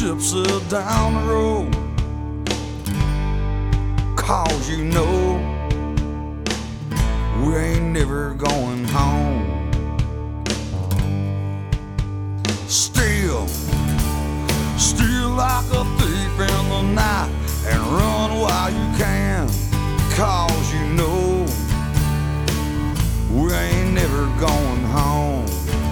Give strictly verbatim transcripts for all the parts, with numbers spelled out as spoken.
gypsy down the road, 'cause you know we ain't never going home. Steal, steal like a thief in the night and run while you can, 'cause you know we ain't never going home.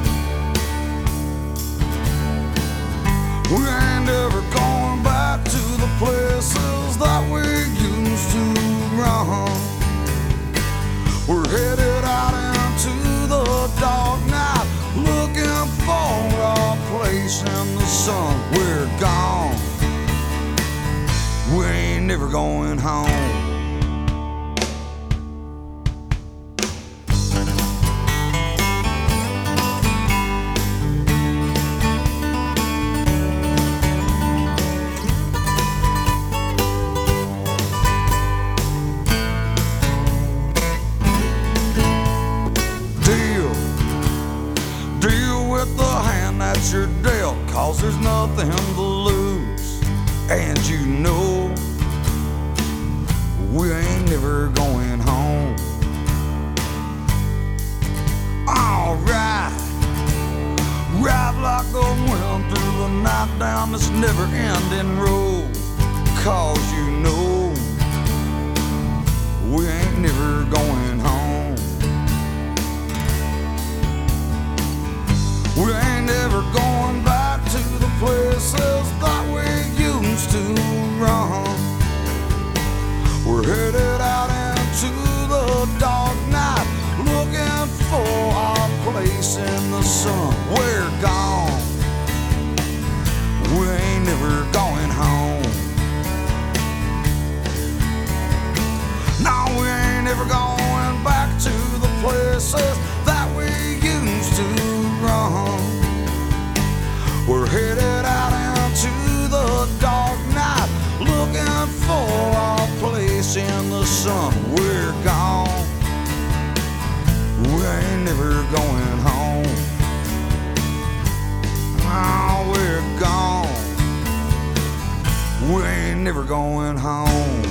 We ain't ever going back to the places that we used to run. We're headed out into the dark night, looking for a place in the sun. We're gone, we ain't never going home. You're dealt, 'cause there's nothing to lose, and you know we ain't never going home. Alright, ride like the wind through the night down this never-ending road, 'cause you know we ain't never going home. We ain't ever going back to the places that we used to run. We're headed out into the dark night, looking for our place in the sun. We're gone, we ain't never going home. No, we ain't ever going back to the places that we used to run. We're headed out into the dark night, looking for our place in the sun. We're gone, we ain't never going home. Oh, we're gone, we ain't never going home.